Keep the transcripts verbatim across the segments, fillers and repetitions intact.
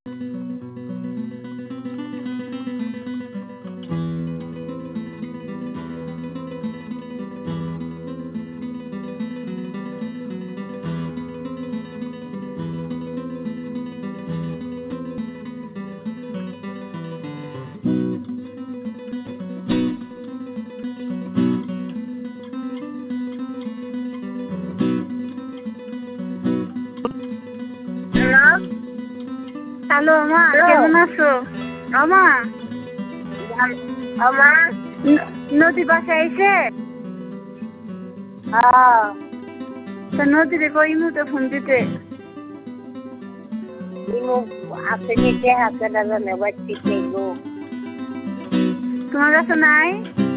Hello আমা, কেমন আছো? আমা আমা নদী বাসায় আইছে? হ্যাঁ। তো নদীরে কই মুতে ফোন দিতে? ইমু আপনি নিতে হাতে না জানে বাচ্চি গো। তোমার কাছে নাই?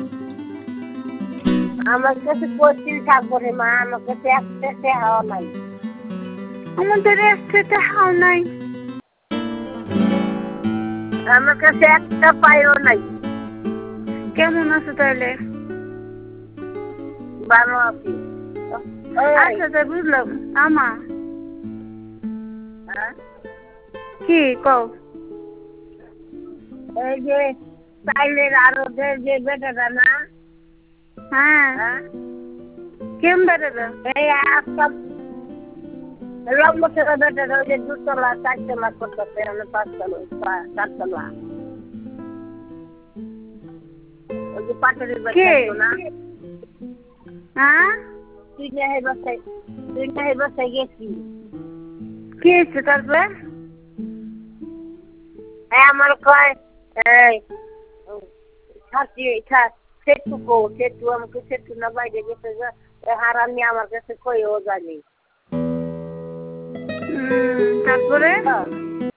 আমার কাছে পঁচিশ থাকবো রে মা, আমার কাছে একটা টাকাও নাই। আমাদের একটা টাকাও নাই। আমার কাছে একটা পাইও নাই। কেমন আছো তাহলে? ভালো আছি। আচ্ছা তাই বুঝলাম। আমা কি কও? এই যে তাইলের আরো যে বেটাটা না, হ্যাঁ কেমন বেটাটা? এই একটা লম্বা থেকে বেটাটা, ওই যে দুতলা চারতলা করতেছে, আমি পাঁচতলা চারতলা, ওই যে পাটুরির বাচ্চা না, হ্যাঁ তুই না হে বাসায় তুই না হে বাসায় গেছি। কি হয়েছে তারপরে? আমার কয় এই ছাতি সেতু কো সেতু, আমাকে সেতু না বাইরে গেছে, হারানি আমার কাছে কইও জানি। তারপরে